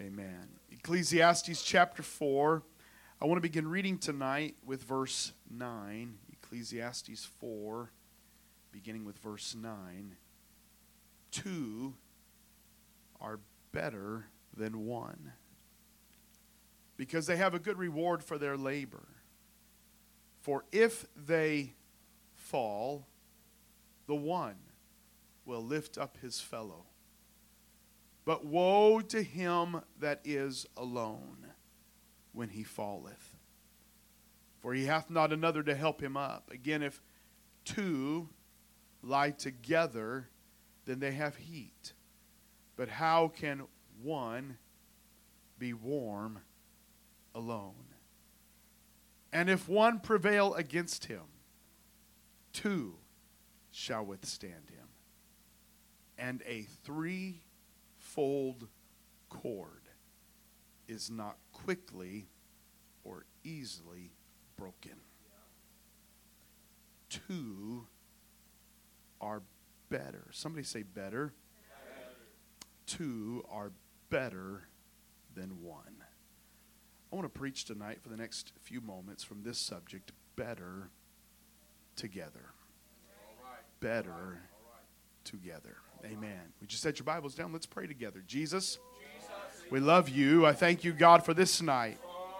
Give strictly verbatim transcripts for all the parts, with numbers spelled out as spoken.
Amen. Ecclesiastes chapter four. I want to begin reading tonight with verse nine. Ecclesiastes four, beginning with verse nine. Two are better than one, because they have a good reward for their labor. For if they fall, the one will lift up his fellow. But woe to him that is alone when he falleth, for he hath not another to help him up. Again, if two lie together, then they have heat. But how can one be warm alone? And if one prevail against him, two shall withstand him. And a threefold cord is not quickly or easily broken. Two are better. Somebody say better. Better. Two are better than one. I want to preach tonight for the next few moments from this subject, better together. Better All right. together. Amen. Would you set your Bibles down? Let's pray together. Jesus, we love you. I thank you, God, for this night.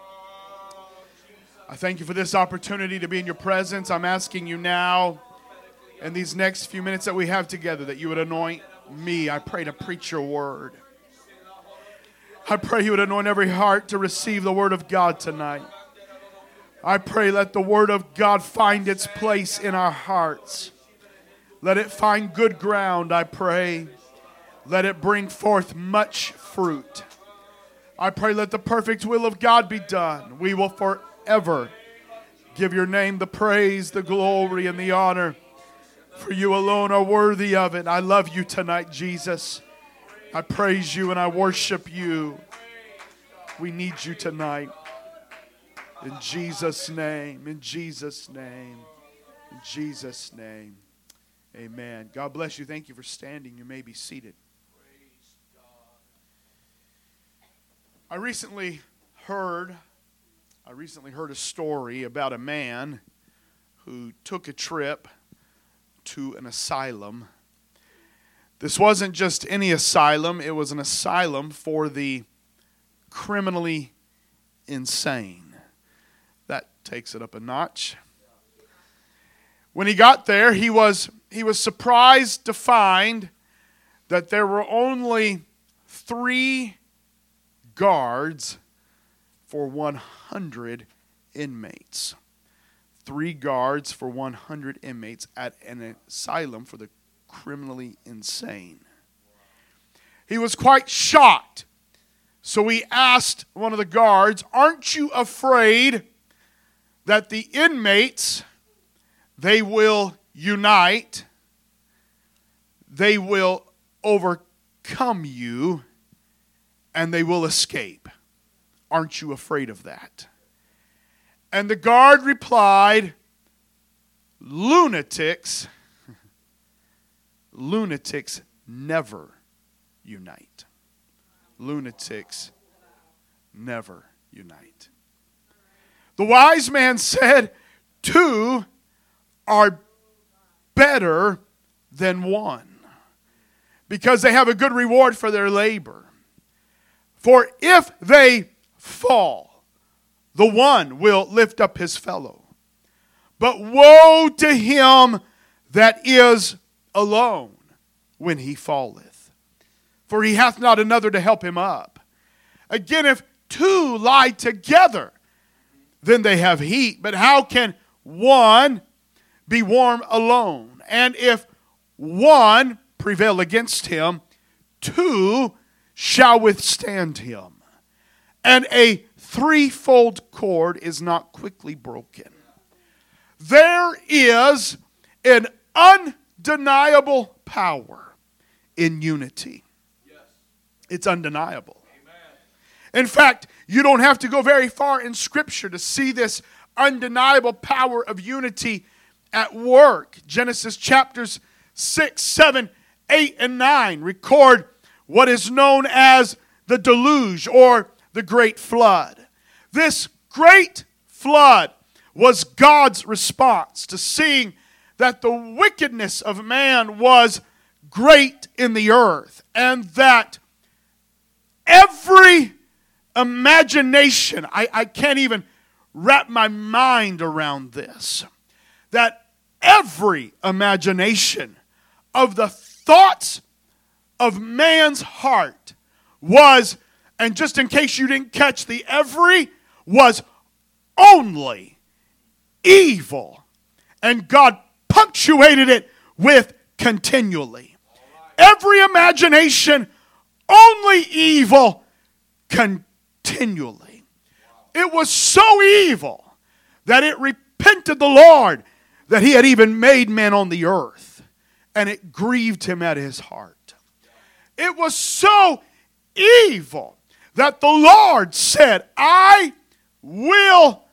I thank you for this opportunity to be in your presence. I'm asking you now, in these next few minutes that we have together, that you would anoint me. I pray to preach your word. I pray you would anoint every heart to receive the word of God tonight. I pray let the word of God find its place in our hearts. Let it find good ground, I pray. Let it bring forth much fruit. I pray let the perfect will of God be done. We will forever give your name the praise, the glory, and the honor. For you alone are worthy of it. I love you tonight, Jesus. I praise you and I worship you. We need you tonight. In Jesus' name, in Jesus' name, in Jesus' name. Amen. God bless you. Thank you for standing. You may be seated. I recently heard, I recently heard a story about a man who took a trip to an asylum. This wasn't just any asylum. It was an asylum for the criminally insane. That takes it up a notch. When he got there, he was he was surprised to find that there were only three guards for one hundred inmates. Three guards for one hundred inmates at an asylum for the criminally insane. He was quite shocked. So he asked one of the guards, "Aren't you afraid that the inmates, they will unite, they will overcome you, and they will escape? Aren't you afraid of that?" And the guard replied, "Lunatics, lunatics never unite. Lunatics never unite." The wise man said, "Two are better than one, because they have a good reward for their labor. For if they fall, the one will lift up his fellow. But woe to him that is alone when he falleth, for he hath not another to help him up. Again, if two lie together, then they have heat. But how can one be warm alone? And if one prevail against him, two shall withstand him. And a threefold cord is not quickly broken." There is an undeniable power in unity. It's undeniable. In fact, you don't have to go very far in Scripture to see this undeniable power of unity at work. Genesis chapters six, seven, eight, and nine record what is known as the the deluge or the great flood. This great flood was God's response to seeing that the wickedness of man was great in the earth, and that every imagination, I, I can't even wrap my mind around this, that every imagination of the thoughts of man's heart was, and just in case you didn't catch the every, was only evil. And God punctuated it with continually. Every imagination, only evil, continually. It was so evil that it repented the Lord that he had even made men on the earth, and it grieved him at his heart. It was so evil that the Lord said, I will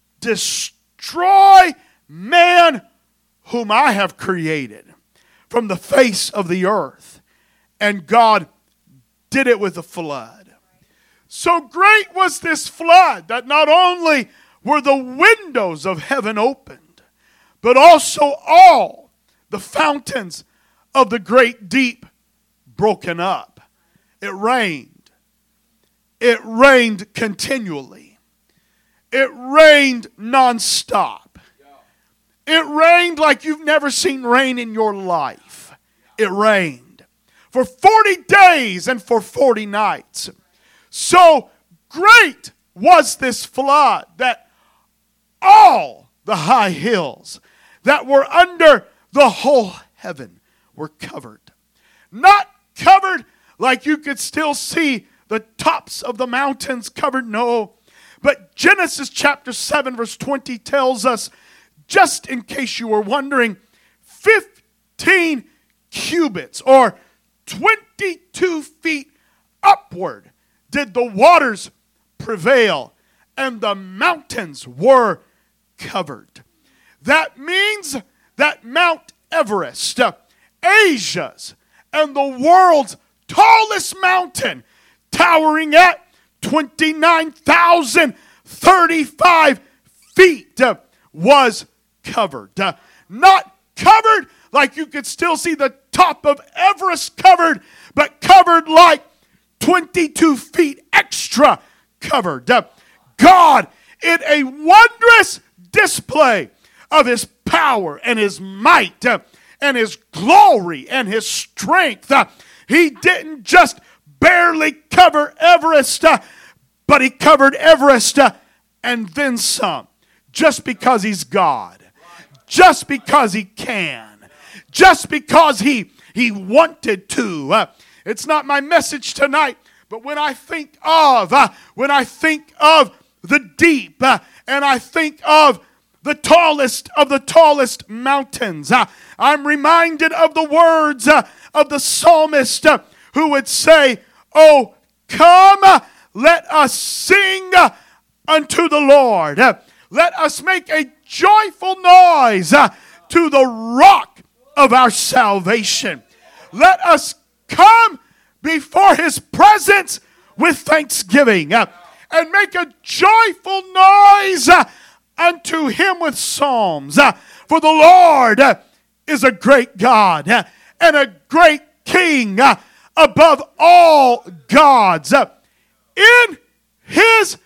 destroy man whom I have created from the face of the earth. And God did it with a flood. So great was this flood that not only were the windows of heaven opened, but also all the fountains of the great deep broken up. It rained. It rained continually. It rained nonstop. It rained like you've never seen rain in your life. It rained for forty days and for forty nights. So great was this flood that all the high hills that were under the whole heaven were covered. Not covered like you could still see the tops of the mountains covered, no. But Genesis chapter seven verse twenty tells us, just in case you were wondering, fifteen cubits or twenty-two feet upward did the waters prevail, and the mountains were covered. That means that Mount Everest, Asia's and the world's tallest mountain, towering at twenty-nine thousand thirty-five feet, was covered. Uh, not covered like you could still see the top of Everest covered, but covered like twenty-two feet extra covered. Uh, God, in a wondrous display of his power and his might uh, and his glory and his strength, uh, he didn't just barely cover Everest, uh, but he covered Everest uh, and then some. Just because he's God. Just because he can. Just because he, he wanted to. Uh, it's not my message tonight, but when I think of, uh, when I think of the deep, uh, and I think of the tallest of the tallest mountains, uh, I'm reminded of the words uh, of the psalmist uh, who would say, oh, come, uh, let us sing uh, unto the Lord. Uh, Let us make a joyful noise uh, to the rock of our salvation. Let us come before his presence with thanksgiving uh, and make a joyful noise uh, unto him with psalms. Uh, for the Lord uh, is a great God uh, and a great King uh, above all gods. Uh, in his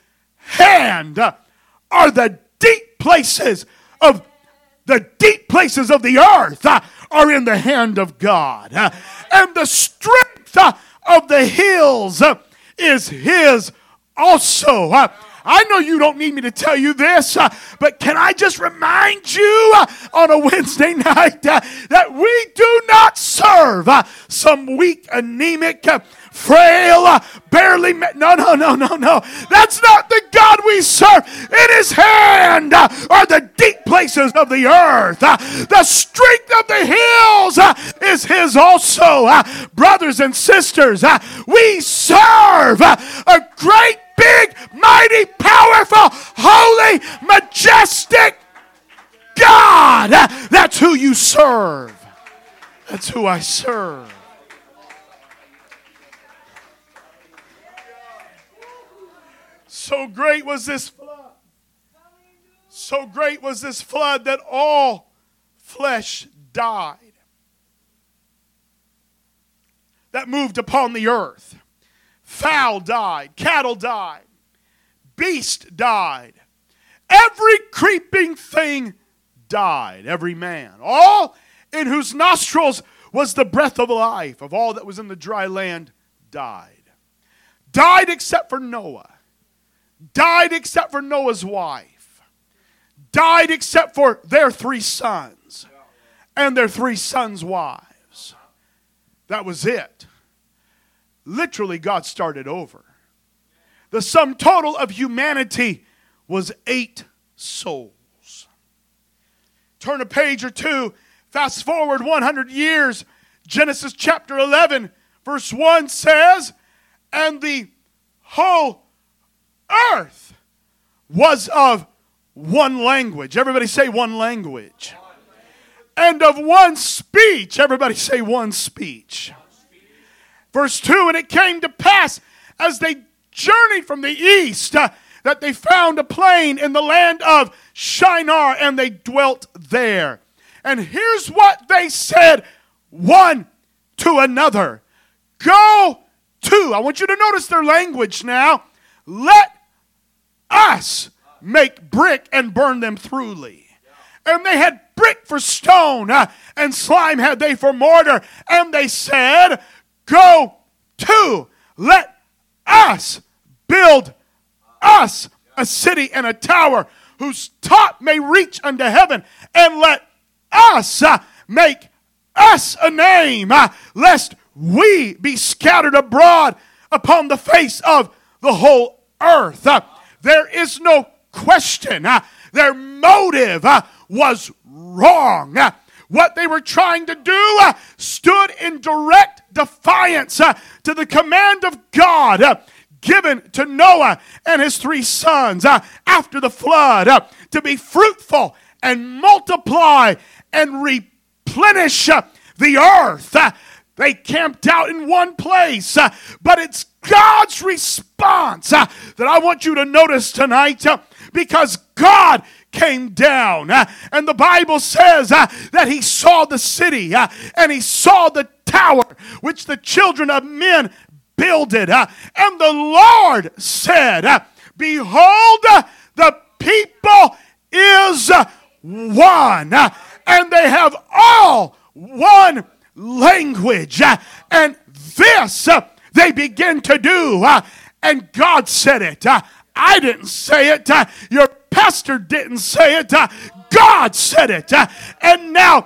hand uh, are the deep places of the deep places of the earth uh, are in the hand of God. Uh, and the strength uh, of the hills uh, is his also. Uh, I know you don't need me to tell you this, uh, but can I just remind you uh, on a Wednesday night uh, that we do not serve uh, some weak, anemic, uh, frail, uh, barely, ma- no, no, no, no, no. That's not the God we serve. In his hand uh, are the deep places of the earth. Uh, the strength of the hills uh, is his also. Uh, brothers and sisters, uh, we serve uh, a great, big, mighty, powerful, holy, majestic God. Uh, that's who you serve. That's who I serve. So great was this flood. So great was this flood that all flesh died that moved upon the earth. Fowl died, cattle died, beast died, every creeping thing died, every man, all in whose nostrils was the breath of life, of all that was in the dry land, died. Died except for Noah. Died except for Noah's wife. Died except for their three sons and their three sons' wives. That was it. Literally, God started over. The sum total of humanity was eight souls. Turn a page or two, fast forward one hundred years. Genesis chapter eleven, verse one says, and the whole earth was of one language. Everybody say one language. And of one speech. Everybody say one speech. Verse two, and it came to pass as they journeyed from the east uh, that they found a plain in the land of Shinar, and they dwelt there. And here's what they said one to another. Go to, I want you to notice their language now. Let us make brick and burn them thoroughly. And they had brick for stone, uh, and slime had they for mortar. And they said, go to, let us build us a city and a tower whose top may reach unto heaven, and let us uh, make us a name, uh, lest we be scattered abroad upon the face of the whole earth. Uh, there is no question. Uh, their motive uh, was wrong. Uh, what they were trying to do uh, stood in direct defiance uh, to the command of God uh, given to Noah and his three sons uh, after the flood uh, to be fruitful and multiply and replenish uh, the earth. Uh, they camped out in one place, uh, but it's God's response uh, that I want you to notice tonight, uh, because God came down, uh, and the Bible says uh, that he saw the city uh, and he saw the tower which the children of men builded, uh, and the Lord said, uh, behold, uh, the people is uh, one, uh, and they have all one language, uh, and this uh, they begin to do, uh, and God said it. uh, I didn't say it. Uh, your pastor didn't say it. Uh, God said it. Uh, and now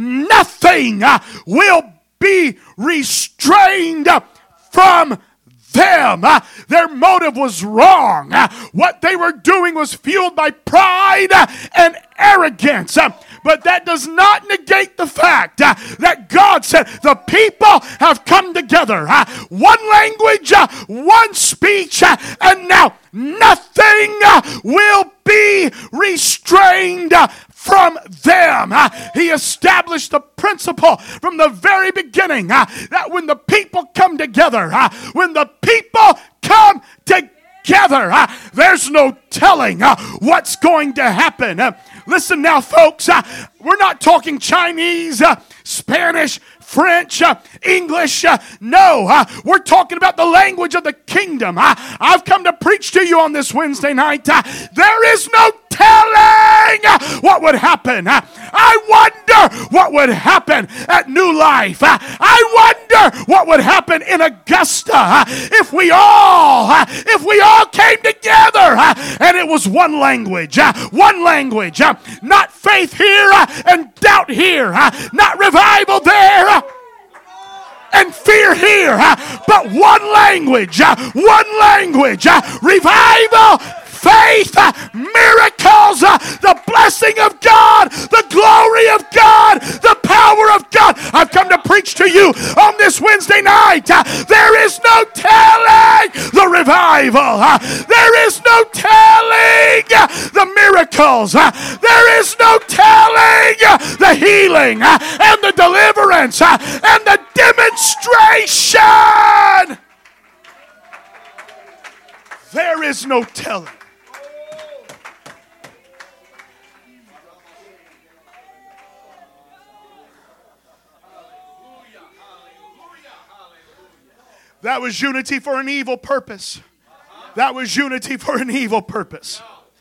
nothing uh, will be restrained uh, from them. Uh, their motive was wrong. Uh, what they were doing was fueled by pride uh, and arrogance. Uh, but that does not negate the fact uh, that God said the people have come together. Uh, one language, uh, one speech, uh, and now nothing uh, will be restrained uh, from them. Uh, he established the principle from the very beginning uh, that when the people come together, uh, when the people come together, uh, there's no telling uh, what's going to happen. Uh, listen now, folks, uh, we're not talking Chinese, uh, Spanish, French, uh, English. Uh, no, uh, we're talking about the language of the kingdom. Uh, I've come to preach to you on this Wednesday night. Uh, there is no telling uh, what would happen. Uh, I wonder what would happen at New Life. Uh, I wonder what would happen in Augusta uh, if we all, uh, if we all came together uh, and it was one language, uh, one language, uh, not faith here uh, and doubt here, uh, not revival there. Uh, and fear here, uh, but one language, uh, one language, uh, revival, faith, uh, miracles, uh, the blessing of God, the glory of God, the power of God. I've come to preach to you on this Wednesday night. Uh, there is no telling the revival. Uh, there is no telling uh, the miracles. Uh, there is no telling uh, the healing uh, and the deliverance uh, and the demonstration. there is no telling. That was unity for an evil purpose. That was unity for an evil purpose.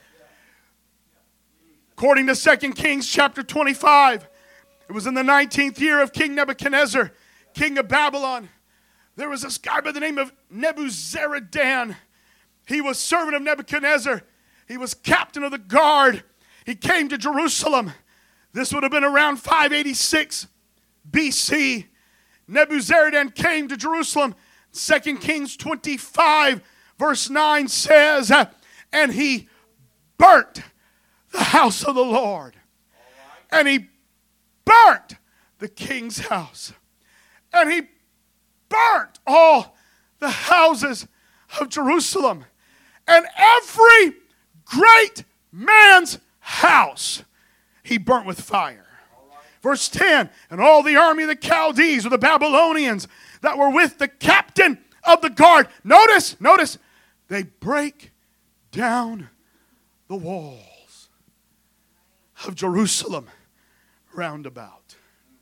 According to Second Kings chapter twenty-five, it was in the nineteenth year of King Nebuchadnezzar, king of Babylon. There was this guy by the name of Nebuzaradan. He was servant of Nebuchadnezzar. He was captain of the guard. He came to Jerusalem. This would have been around five eighty-six B C. Nebuzaradan came to Jerusalem. Second Kings twenty-five verse nine says, uh, and he burnt the house of the Lord. And he burnt the king's house. And he burnt all the houses of Jerusalem. And every great man's house he burnt with fire. Verse ten, and all the army of the Chaldees, or the Babylonians, that were with the captain of the guard. Notice, notice, they break down the walls of Jerusalem round about.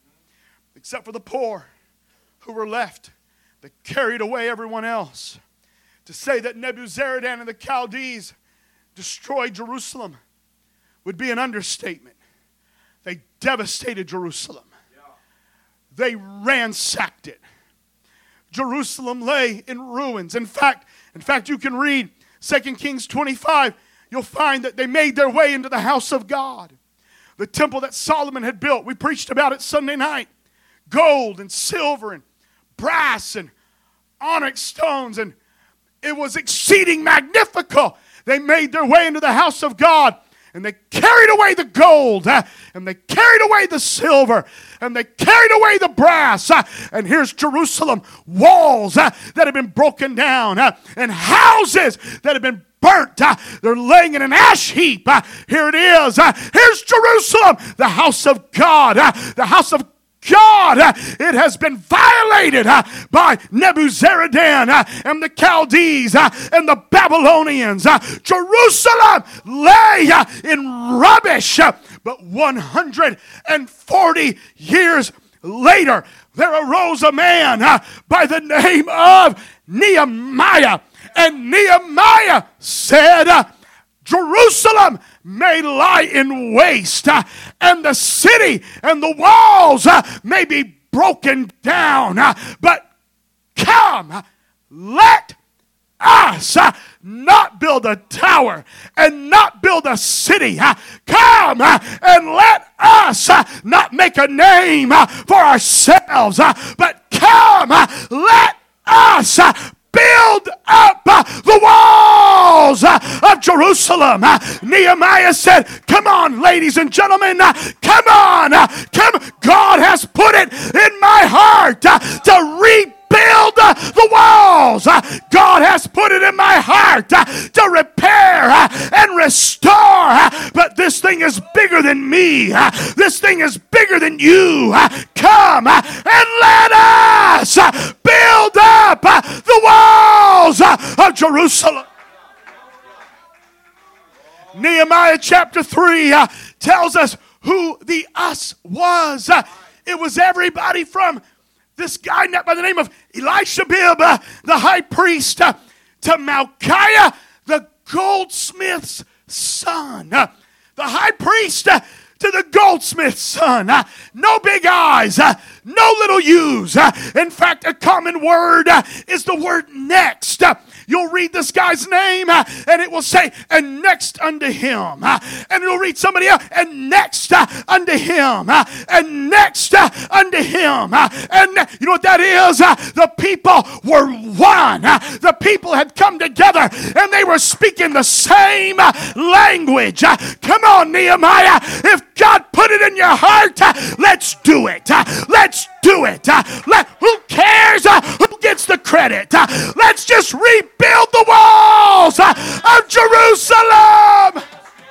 Except for the poor who were left, they carried away everyone else. To say that Nebuzaradan and the Chaldees destroyed Jerusalem would be an understatement. They devastated Jerusalem. They ransacked it. Jerusalem lay in ruins. In fact, in fact, you can read Second Kings twenty-five. You'll find that they made their way into the house of God. The temple that Solomon had built. We preached about it Sunday night. Gold and silver and brass and onyx stones. And it was exceeding magnifical. They made their way into the house of God. And they carried away the gold, uh, and they carried away the silver, and they carried away the brass. Uh, and here's Jerusalem, walls uh, that have been broken down, uh, and houses that have been burnt. Uh, they're laying in an ash heap. Uh, here it is. Uh, here's Jerusalem, the house of God, uh, the house of God, uh, it has been violated uh, by Nebuzaradan uh, and the Chaldees uh, and the Babylonians. Uh, Jerusalem lay uh, in rubbish. Uh, but one hundred forty years later, there arose a man uh, by the name of Nehemiah. And Nehemiah said, uh, Jerusalem may lie in waste, uh, and the city and the walls uh, may be broken down. Uh, but come, uh, let us uh, not build a tower and not build a city. Uh, come uh, and let us uh, not make a name uh, for ourselves, uh, but come, uh, let us uh, build up uh, the walls uh, of Jerusalem. Uh, Nehemiah said, come on, ladies and gentlemen, uh, come on, uh, come. God has put it in my heart uh, to rebuild uh, the walls. Uh, God has put it in my heart uh, to repair uh, and restore. Uh, but this thing is bigger than me. Uh, this thing is bigger than you. Uh, come uh, and let us uh, build up uh, the walls uh, of Jerusalem. Nehemiah chapter three uh, tells us who the us was. Uh, it was everybody from this guy by the name of Elishabib, uh, the high priest, uh, to Malchiah, the goldsmith's son. Uh, the high priest uh, to the goldsmith's son. Uh, no big eyes, uh, no little U's. Uh, in fact, a common word uh, is the word next. Uh, You'll read this guy's name uh, and it will say, and next unto him. Uh, and you'll read somebody else, and next uh, unto him. Uh, and next uh, unto him. Uh, and ne- you know what that is? Uh, the people were one. Uh, the people had come together and they were speaking the same uh, language. Uh, come on, Nehemiah. If God put it in your heart, uh, let's do it. Uh, let's do it. Uh, let, who cares uh, who gets the credit? Uh, let's just rebuild the walls uh, of Jerusalem.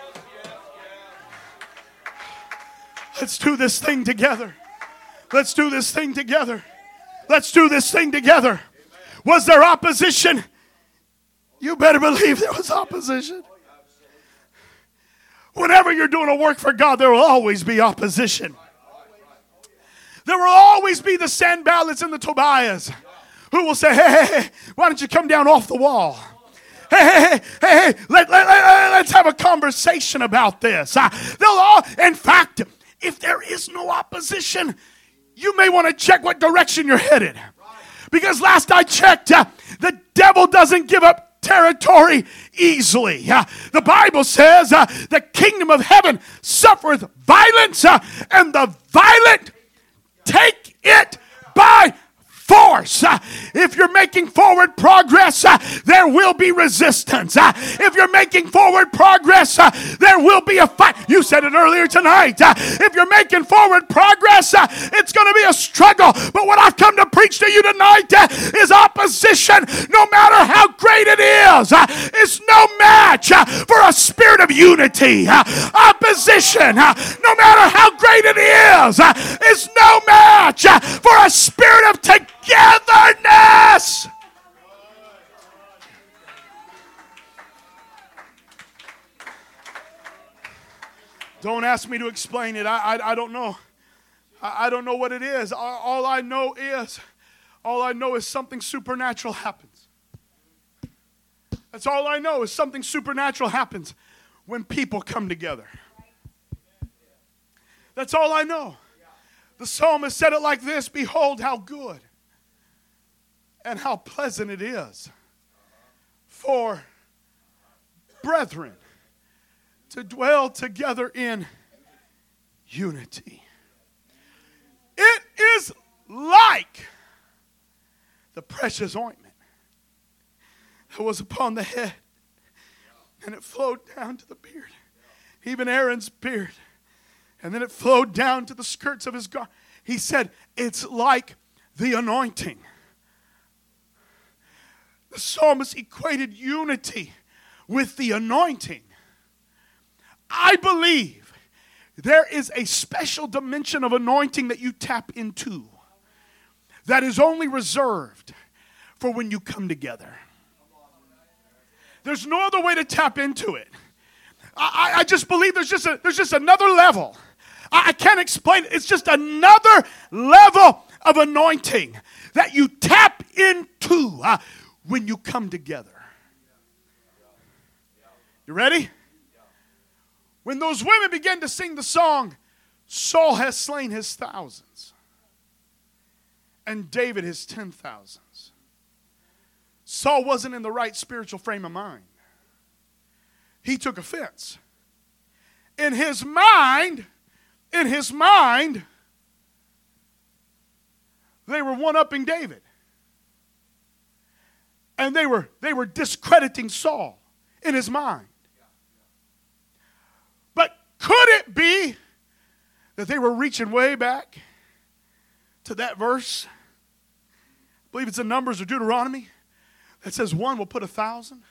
Let's do this thing together. Let's do this thing together. Let's do this thing together. Was there opposition? You better believe there was opposition. Whenever you're doing a work for God, there will always be opposition. There will always be the Sanballats and the Tobias who will say, hey, hey, hey, why don't you come down off the wall? Hey, hey, hey, hey, hey let, let, let, let's have a conversation about this. Uh, they'll all, in fact, if there is no opposition, you may want to check what direction you're headed. Because last I checked, uh, the devil doesn't give up territory easily. Uh, the Bible says uh, the kingdom of heaven suffereth violence, uh, and the violent take it by force. Uh, if you're making forward progress, uh, there will be resistance. Uh, if you're making forward progress, uh, there will be a fight. You said it earlier tonight. Uh, if you're making forward progress, uh, it's going to be a struggle. But what I've come to preach to you tonight uh, is opposition, no matter how great it is, uh, is no match uh, for a spirit of unity. Uh, opposition, uh, no matter how great it is, uh, is no match uh, for a spirit of togetherness. Don't ask me to explain it. I, I, I don't know. I, I don't know what it is. All, all I know is, all I know is something supernatural happens. That's all I know is something supernatural happens when people come together. That's all I know. The psalmist said it like this: behold how good and how pleasant it is for brethren to dwell together in unity. It is like the precious ointment that was upon the head, and it flowed down to the beard, even Aaron's beard, and then it flowed down to the skirts of his garment. He said, it's like the anointing. The psalmist equated unity with the anointing. I believe there is a special dimension of anointing that you tap into that is only reserved for when you come together. There's no other way to tap into it. I, I just believe there's just a, there's just another level. I, I can't explain it. It's just another level of anointing that you tap into uh, when you come together. You ready? When those women began to sing the song, Saul has slain his thousands, and David his ten thousands. Saul wasn't in the right spiritual frame of mind. He took offense. In his mind, in his mind, they were one-upping David. And they were, they were discrediting Saul in his mind. But could it be that they were reaching way back to that verse? I believe it's in Numbers or Deuteronomy that says one will put a thousand.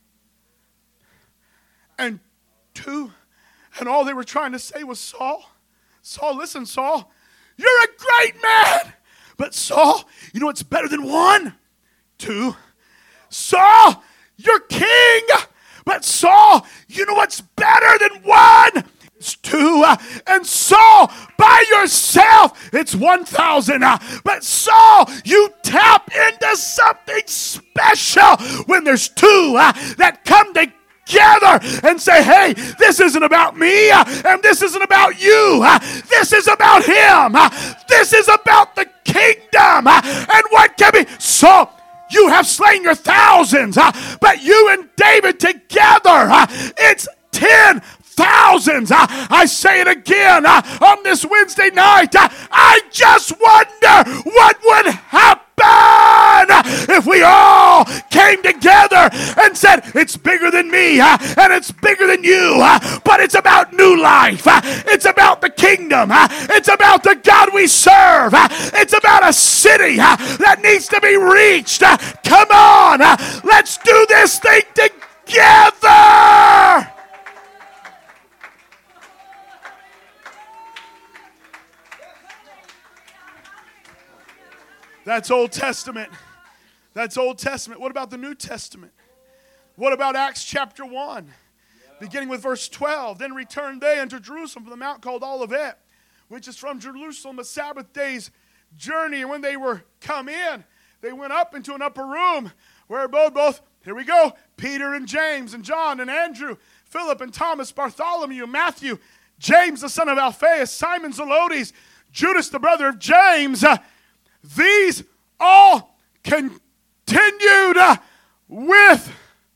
And two, and all they were trying to say was, Saul, Saul, listen, Saul, you're a great man. But Saul, you know what's better than one? Two. Saul, you're king. But Saul, you know what's better than one? It's two. Uh, and Saul, by yourself, it's one thousand. Uh, but Saul, you tap into something special when there's two uh, that come together and say, hey, this isn't about me, uh, and this isn't about you. Uh, this is about him. Uh, this is about the kingdom. Uh, and what can be? Saul, you have slain your thousands, uh, but you and David together, uh, it's ten thousands. Uh, I say it again uh, on this Wednesday night. Uh, I just wonder what would happen if we all came together and said, it's bigger than me, uh, and it's bigger than you, uh, but it's about new life. Uh, it's about the kingdom. Uh, it's about the God we serve. Uh, it's about a city uh, that needs to be reached. Uh, come on, uh, let's do this thing together. That's Old Testament. That's Old Testament. What about the New Testament? What about Acts chapter one? Beginning with verse twelve. Then returned they unto Jerusalem from the mount called Olivet, which is from Jerusalem a Sabbath day's journey. And when they were come in, they went up into an upper room where abode both, here we go, Peter and James and John and Andrew, Philip and Thomas, Bartholomew, Matthew, James the son of Alphaeus, Simon Zelotes, Judas the brother of James. Uh, these all continued uh, with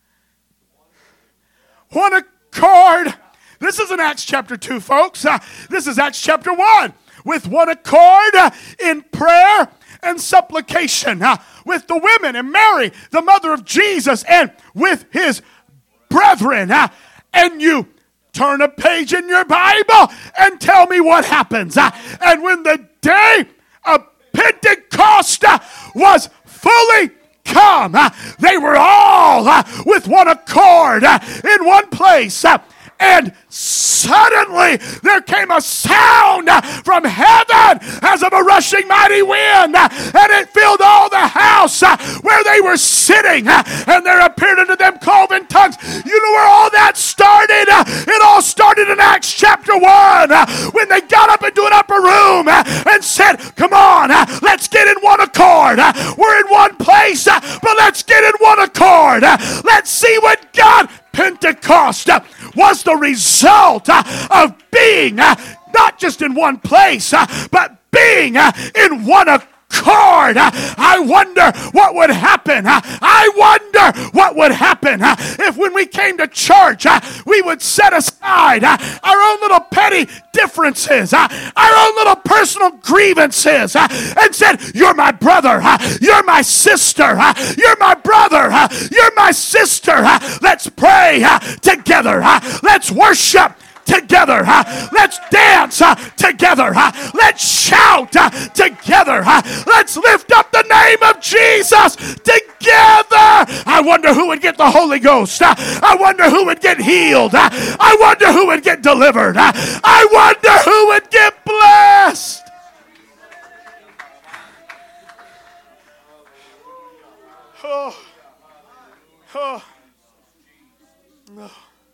one accord. This isn't Acts chapter two, folks. Uh, this is Acts chapter one. With one accord uh, in prayer and supplication. Uh, with the women and Mary, the mother of Jesus, and with his brethren. Uh, and you turn a page in your Bible and tell me what happens. Uh, and when the day of Pentecost uh, was fully come, uh, they were all uh, with one accord uh, in one place. Uh, And suddenly there came a sound from heaven as of a rushing mighty wind, and it filled all the house where they were sitting, and there appeared unto them cloven tongues. You know where all that started? It all started in Acts chapter one when they got up into an upper room and said, come on, let's get in one accord. We're in one place, but let's get in one accord. Let's see what God... Pentecost was the result of being not just in one place, but being in one accord. I wonder what would happen. I wonder what would happen if when we came to church, we would set aside our own little petty differences, our own little personal grievances, and said, you're my brother, you're my sister, you're my brother, you're my sister. Let's pray together. Let's worship together. Let's dance together. Let's shout together. Let's lift up the name of Jesus together. I wonder who would get the Holy Ghost. I wonder who would get healed. I wonder who would get delivered. I wonder who would get blessed. Oh. Oh. Oh.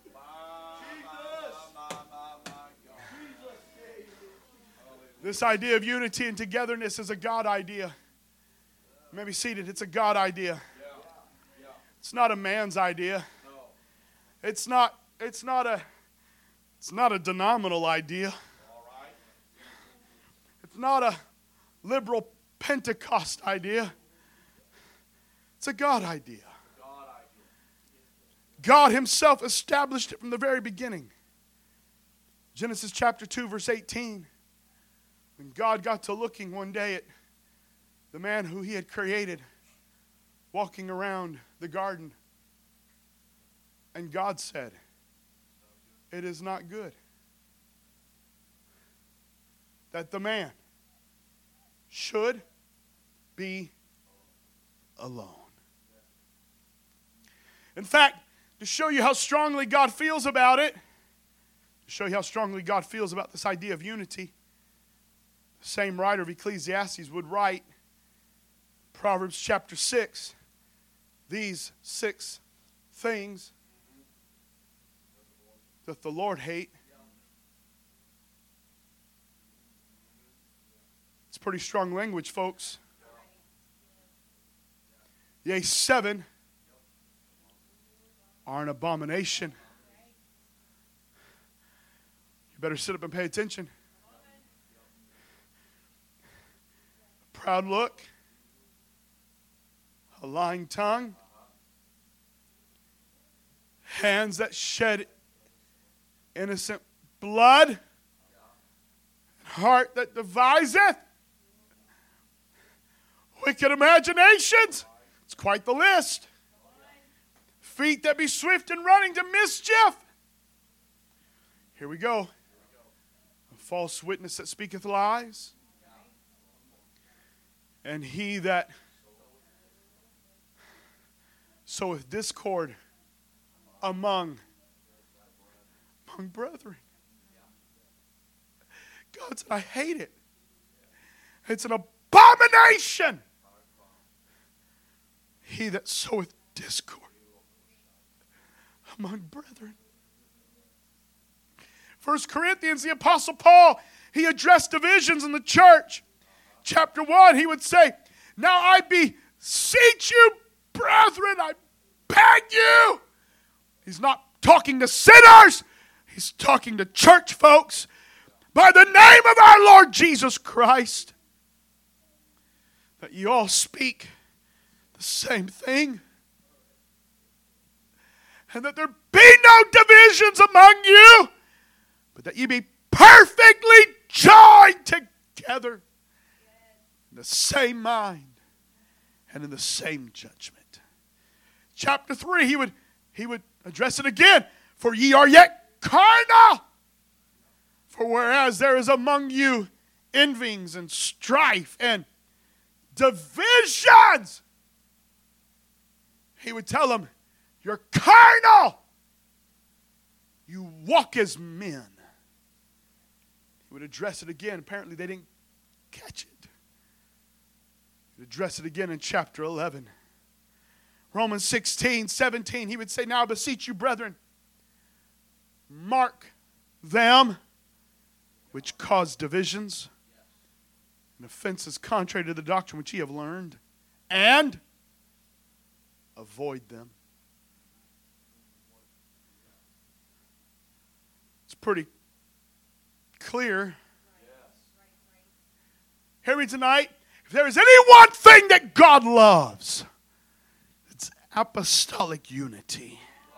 This idea of unity and togetherness is a God idea. You may be seated. It's a God idea. It's not a man's idea. It's not, it's not a, it's not a denominational idea. It's not a liberal Pentecost idea. It's a God idea. God himself established it from the very beginning. Genesis chapter two, verse eighteen. When God got to looking one day at the man who he had created walking around the garden, and God said, it is not good that the man should be alone. In fact, to show you how strongly God feels about it, to show you how strongly God feels about this idea of unity, the same writer of Ecclesiastes would write, Proverbs chapter six, these six things that the Lord hate. It's pretty strong language, folks. Yea, seven are an abomination. You better sit up and pay attention. A proud look, a lying tongue, hands that shed innocent blood, heart that deviseth, wicked imaginations. It's quite the list. Feet that be swift in running to mischief. Here we go. A false witness that speaketh lies. And he that soweth discord among, among brethren. God said, I hate it. It's an abomination. He that soweth discord. among brethren. First Corinthians, the Apostle Paul, he addressed divisions in the church. Chapter one, he would say, now I beseech you, brethren, I beg you. He's not talking to sinners. He's talking to church folks. By the name of our Lord Jesus Christ, that you all speak the same thing. And that there be no divisions among you, but that you be perfectly joined together in the same mind and in the same judgment. Chapter three, he would, he would address it again. For ye are yet carnal. For whereas there is among you envyings and strife and divisions, he would tell them, you're carnal. You walk as men. He would address it again. Apparently they didn't catch it. He would address it again in chapter eleven. Romans sixteen, seventeen, he would say, now I beseech you, brethren, mark them which cause divisions and offenses contrary to the doctrine which ye have learned, and avoid them. It's pretty clear. Hear me tonight. If there is any one thing that God loves, it's apostolic unity.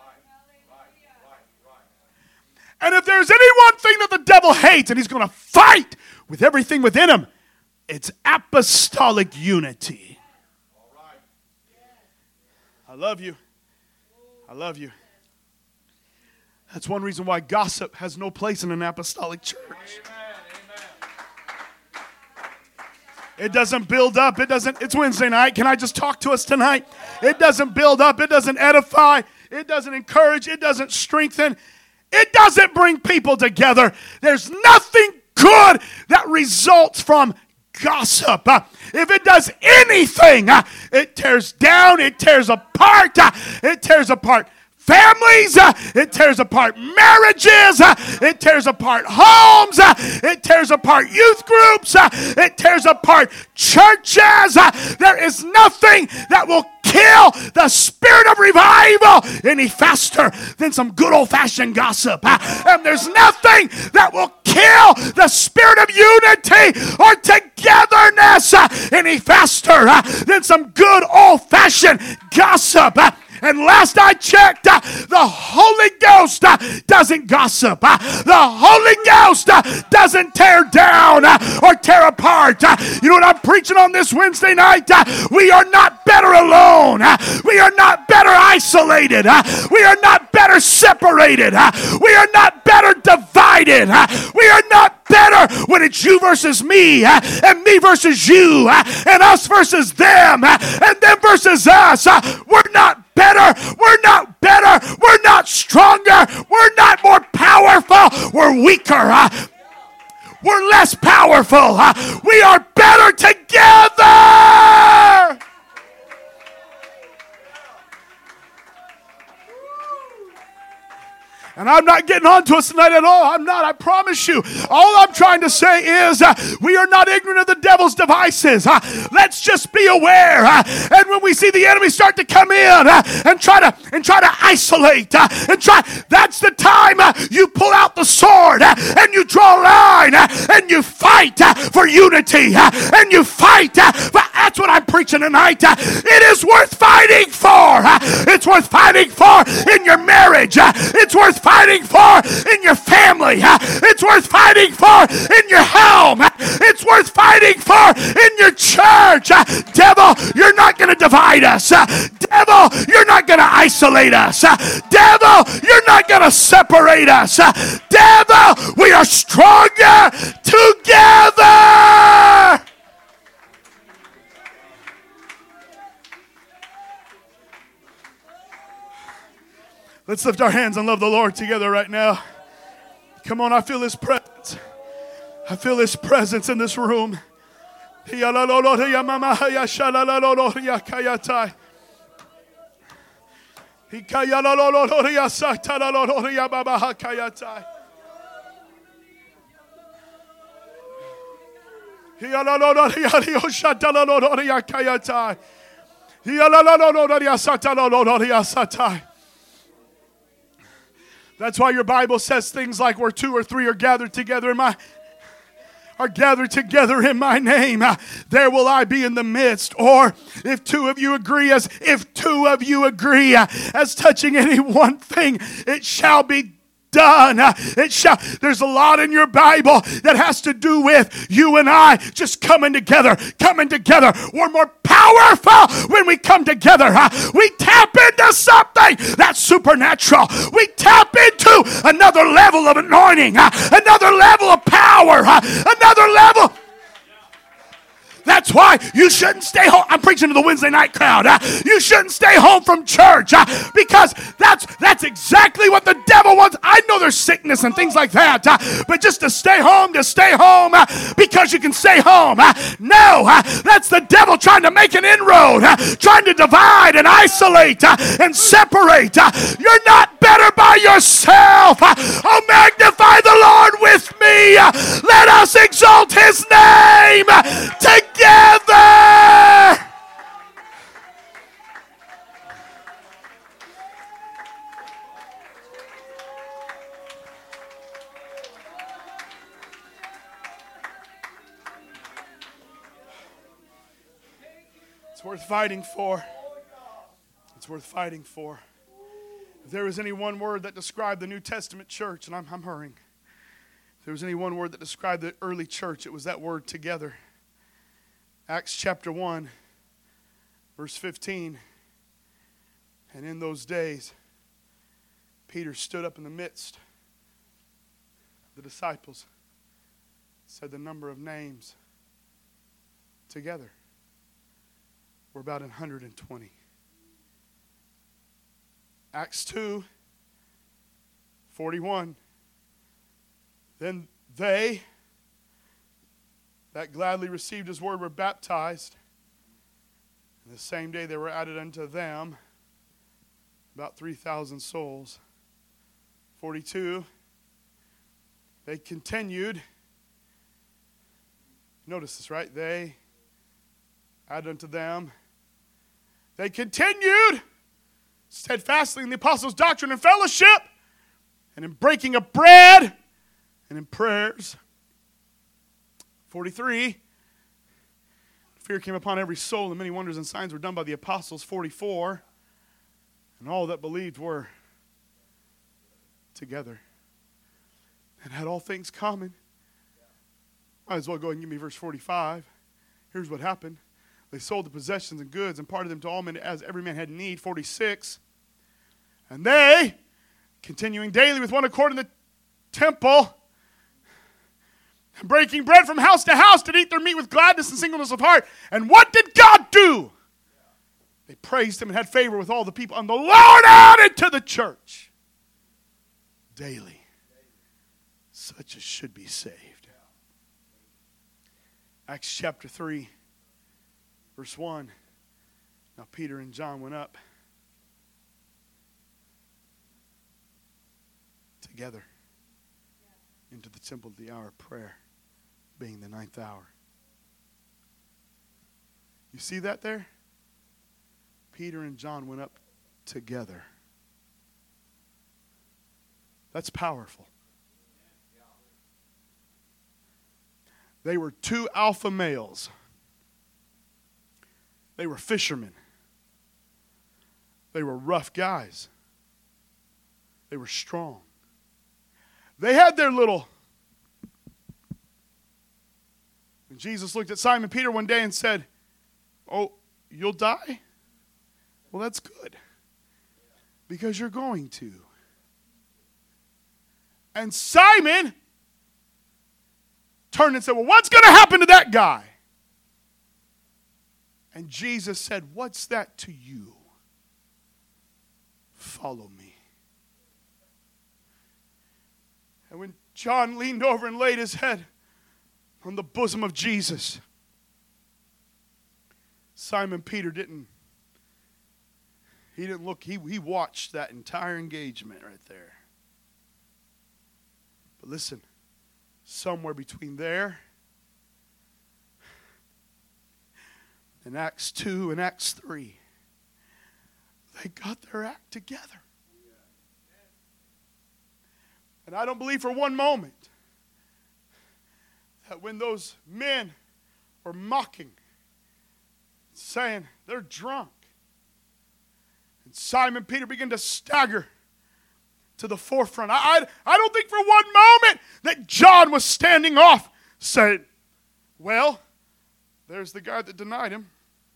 And if there's any one thing that the devil hates, and he's going to fight with everything within him, it's apostolic unity. I love you. I love you. That's one reason why gossip has no place in an apostolic church. It doesn't build up. It doesn't. It's Wednesday night. Can I just talk to us tonight? It doesn't build up. It doesn't edify. It doesn't encourage. It doesn't strengthen. It doesn't bring people together. There's nothing good that results from gossip. Uh, if it does anything, uh, it tears down. It tears apart. Uh, it tears apart families, uh, it tears apart marriages, uh, it tears apart homes, uh, it tears apart youth groups, uh, it tears apart churches. Uh, there is nothing that will kill the spirit of revival any faster than some good old-fashioned gossip. Uh, and there's nothing that will kill the spirit of unity or togetherness uh, any faster uh, than some good old-fashioned gossip. Uh, And last I checked, uh, the Holy Ghost uh, doesn't gossip. Uh, the Holy Ghost uh, doesn't tear down uh, or tear apart. Uh, you know what I'm preaching on this Wednesday night? Uh, we are not better alone. Uh, we are not better isolated. Uh, we are not better separated. Uh, we are not better divided. Uh, we are not better when it's you versus me uh, and me versus you uh, and us versus them uh, and them versus us. Uh, we're not better. We're not better. We're not stronger. We're not more powerful. We're weaker. Uh, we're less powerful. Uh, we are better together. And I'm not getting on to us tonight at all. I'm not. I promise you. All I'm trying to say is uh, we are not ignorant of the devil's devices. Uh, let's just be aware. Uh, and when we see the enemy start to come in uh, and try to and try to isolate uh, and try, that's the time uh, you pull out the sword uh, and you draw a line uh, and you fight uh, for unity uh, and you fight. Uh, for, that's what I'm preaching tonight. Uh, it is worth fighting for. Uh, it's worth fighting for in your marriage. Uh, it's worth fighting for in your family. It's worth fighting for in your home. It's worth fighting for in your church. Devil, you're not going to divide us. Devil, you're not going to isolate us. Devil, you're not going to separate us. Devil, we are stronger together. Let's lift our hands and love the Lord together right now. Come on, I feel His presence. I feel His presence in this room. That's why your Bible says things like where two or three are gathered together in my are gathered together in my name, uh, there will I be in the midst. Or if two of you agree, as if two of you agree uh, as touching any one thing, it shall be done. Uh, it shall. There's a lot in your Bible that has to do with you and I just coming together, coming together. We're more powerful when we come together. Uh, we tap into something that's supernatural. We tap into another level of anointing, uh, another level of power, uh, another level. That's why you shouldn't stay home. I'm preaching to the Wednesday night crowd. Uh, you shouldn't stay home from church uh, because that's that's exactly what the devil wants. I know there's sickness and things like that, uh, but just to stay home, to stay home uh, because you can stay home. Uh, no, uh, that's the devil trying to make an inroad, uh, trying to divide and isolate uh, and separate. Uh, you're not better by yourself. Uh, oh, magnify the Lord with me. Uh, let us exalt his name uh, together. Together! It's worth fighting for. It's worth fighting for. If there was any one word that described the New Testament church, and I'm, I'm hurrying. If there was any one word that described the early church, it was that word together. Acts chapter one, verse fifteen. And in those days, Peter stood up in the midst of the disciples, said the number of names together were about one hundred twenty. Acts two, forty-one. Then they that gladly received his word were baptized. And the same day there were added unto them about three thousand souls. forty-two. They continued. Notice this, right? They added unto them. They continued steadfastly in the apostles' doctrine and fellowship, and in breaking of bread, and in prayers. forty-three. Fear came upon every soul, and many wonders and signs were done by the apostles. forty-four. And all that believed were together and had all things common. Might as well go ahead and give me verse forty-five. Here's what happened. They sold the possessions and goods and parted them to all men as every man had need. forty-six. And they, continuing daily with one accord in the temple, and breaking bread from house to house, did eat their meat with gladness and singleness of heart. And what did God do? They praised him and had favor with all the people. And the Lord added to the church daily such as should be saved. Acts chapter three, verse one. Now Peter and John went up together into the temple at the hour of prayer, being the ninth hour. You see that there? Peter and John went up together. That's powerful. They were two alpha males. They were fishermen. They were rough guys. They were strong. They had their little... When Jesus looked at Simon Peter one day and said, "Oh, you'll die? Well, that's good. Because you're going to." And Simon turned and said, "Well, what's going to happen to that guy?" And Jesus said, "What's that to you? Follow me." And when John leaned over and laid his head on the bosom of Jesus, Simon Peter didn't, He didn't look, he, he watched that entire engagement right there. But listen, somewhere between there and Acts two and Acts three, they got their act together. And I don't believe for one moment that when those men were mocking, saying they're drunk, and Simon Peter began to stagger to the forefront, I, I, I don't think for one moment that John was standing off saying, well, there's the guy that denied him.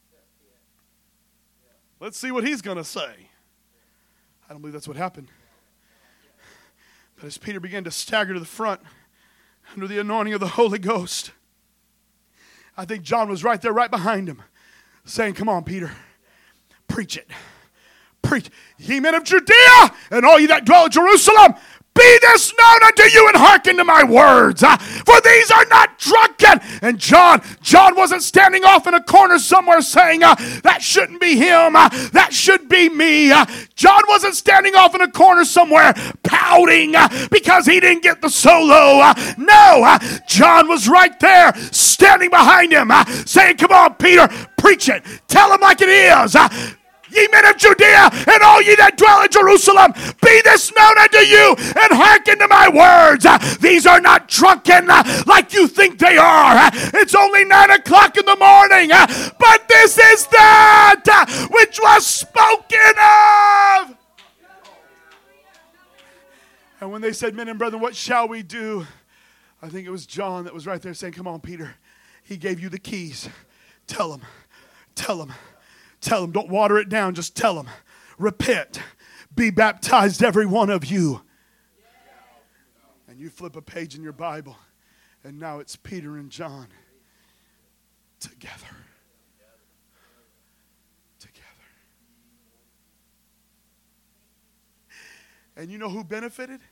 Let's see what he's going to say. I don't believe that's what happened. But as Peter began to stagger to the front under the anointing of the Holy Ghost, I think John was right there, right behind him, saying, come on, Peter, preach it. Preach. Ye men of Judea, and all ye that dwell in Jerusalem, be this known unto you, and hearken to my words. Uh, for these are not drunken. And John, John wasn't standing off in a corner somewhere saying, uh, that shouldn't be him. Uh, that should be me. Uh, John wasn't standing off in a corner somewhere pouting uh, because he didn't get the solo. Uh, no, uh, John was right there standing behind him uh, saying, come on, Peter, preach it. Tell him like it is. Uh, Ye men of Judea, and all ye that dwell in Jerusalem, be this known unto you, and hearken to my words. Uh, these are not drunken uh, like you think they are. Uh, it's only nine o'clock in the morning, uh, but this is that uh, which was spoken of. And when they said, men and brethren, what shall we do? I think it was John that was right there saying, come on, Peter. He gave you the keys. Tell him. Tell him. Tell them, don't water it down, just tell them. Repent. Be baptized, every one of you. And you flip a page in your Bible, and now it's Peter and John together. Together. And you know who benefited?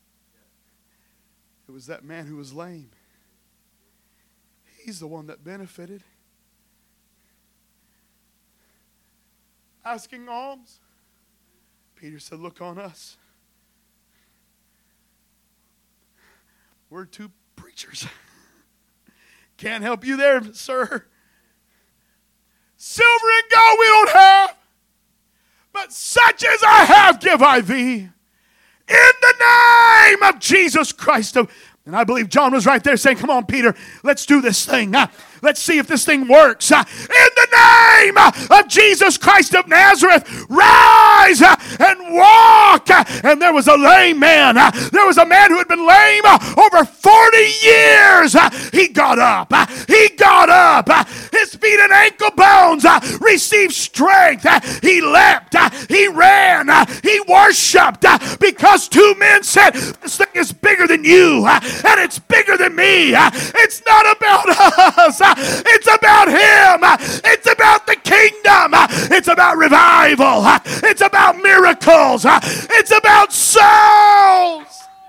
It was that man who was lame. He's the one that benefited. Asking alms. Peter said, look on us. We're two preachers. Can't help you there, sir. Silver and gold we don't have, but such as I have give I thee. In the name of Jesus Christ. And I believe John was right there saying, come on, Peter, let's do this thing. Uh, let's see if this thing works. Uh, in the name of Jesus Christ of Nazareth, rise uh, and walk. Uh, and there was a lame man. Uh, there was a man who had been lame uh, over forty years. Uh, he got up. Uh, he got up. Uh, his feet and ankle bones uh, received strength. Uh, he leapt. Uh, he ran. Uh, he worshiped uh, because two men said, this thing is bigger than you. Uh, and it's bigger than me. Uh, it's not about us. Uh, it's about him. Uh, it's about the kingdom. Uh, it's about revival. Uh, it's about miracles. Uh, it's about souls.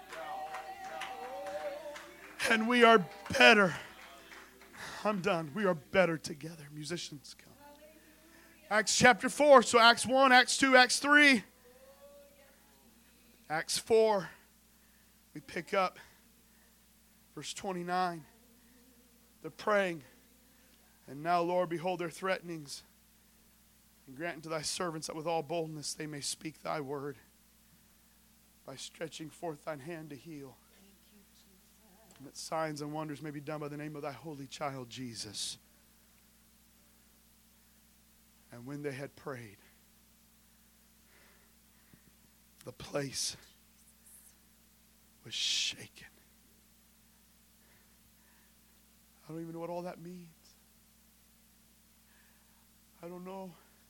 And we are better. I'm done. We are better together. Musicians, come. Acts chapter four. So Acts one, Acts two, Acts three. Acts four. We pick up verse twenty-nine. They're praying. And now, Lord, behold their threatenings. And grant unto thy servants that with all boldness they may speak thy word by stretching forth thine hand to heal. And that signs and wonders may be done by the name of thy holy child, Jesus. And when they had prayed, the place was shaken. I don't even know what all that means. I don't know.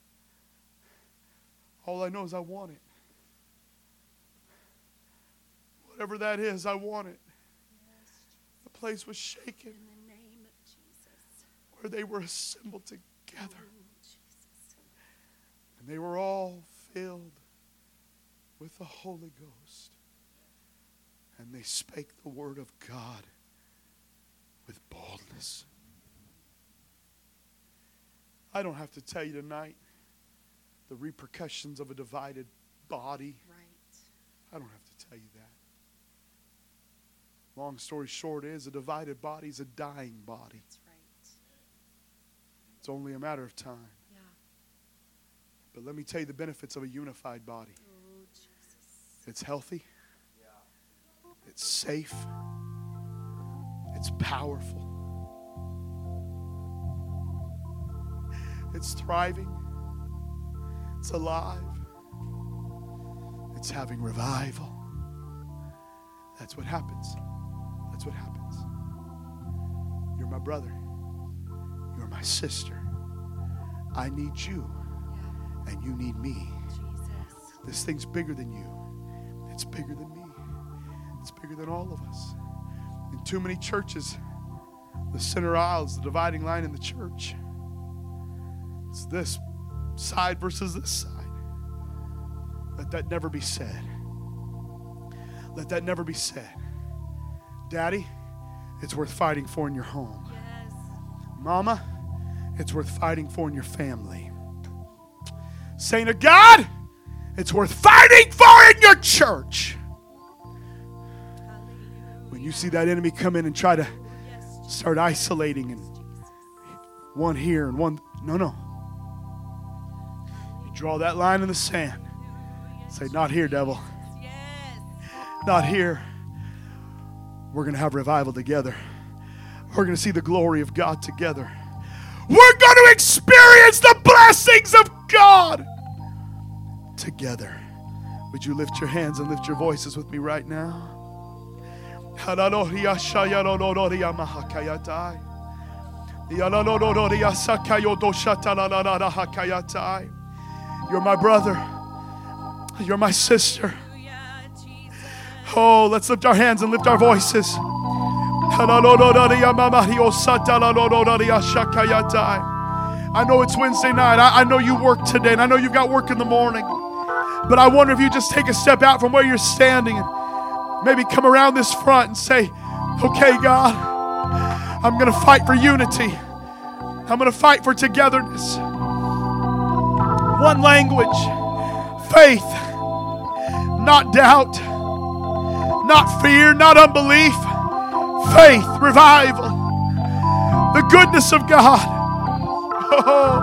All I know is I want it. Whatever that is, I want it. Yes. The place was shaken. In the name of Jesus. Where they were assembled together. Oh, Jesus. And they were all filled with the Holy Ghost. And they spake the word of God with boldness. I don't have to tell you tonight the repercussions of a divided body. Right. I don't have to tell you that. Long story short is a divided body is a dying body. That's right. It's only a matter of time. Yeah. But let me tell you the benefits of a unified body. Oh, Jesus. It's healthy. It's safe. It's powerful. It's thriving. It's alive. It's having revival. That's what happens. That's what happens. You're my brother. You're my sister. I need you. Yeah. And you need me. Jesus. This thing's bigger than you. It's bigger than me. It's bigger than all of us. In too many churches, the center aisle is the dividing line in the church. It's this side versus this side. Let that never be said. Let that never be said. Daddy, it's worth fighting for in your home. Yes. Mama, it's worth fighting for in your family. Saint of God, it's worth fighting for in your church. When you see that enemy come in and try to start isolating and one here and one, no, no. You draw that line in the sand. Say, not here, devil. Not here. We're going to have revival together. We're going to see the glory of God together. We're going to experience the blessings of God together. Would you lift your hands and lift your voices with me right now? You're my brother. You're my sister. Oh, let's lift our hands and lift our voices. I know it's Wednesday night. I, I know you work today, and I know you've got work in the morning. But I wonder if you just take a step out from where you're standing and maybe come around this front and say, okay, God, I'm going to fight for unity. I'm going to fight for togetherness. One language, faith, not doubt, not fear, not unbelief, faith, revival, the goodness of God. Oh,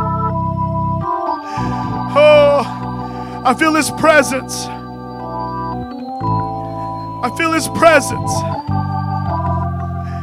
oh, I feel His presence. I feel His presence.